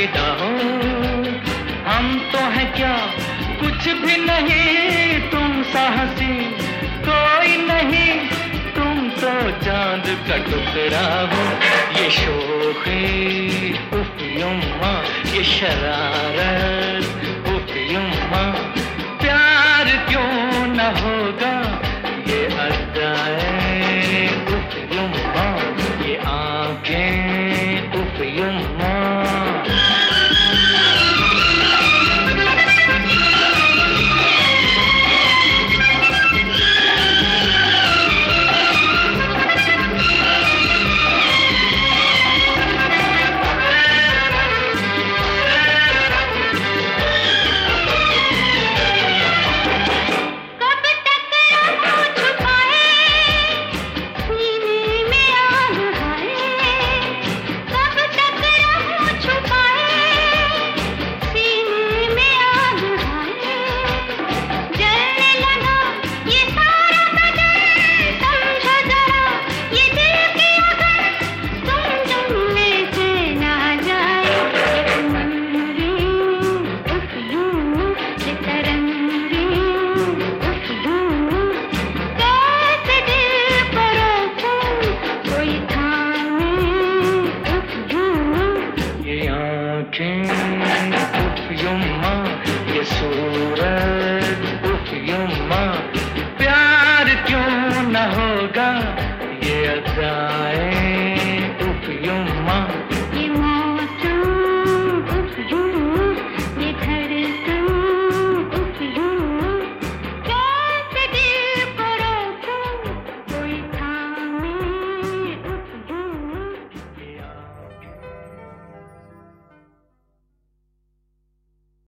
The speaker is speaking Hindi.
फिदा हो। हम तो हैं क्या, कुछ भी नहीं, तुम साहसी कोई नहीं, तुम तो चांद का टुकड़ा हो। ये शोखी उफ युम्मा, ये शरारत उफ युम्मा, प्यार क्यों न होगा ये अदाएं उफ युम्मा, ये आंखें उफ युम्मा। उफ युम्मा, ये सूरत उफ युम्मा, प्यार क्यों न होगा ये अदाएं उफ युम्मा।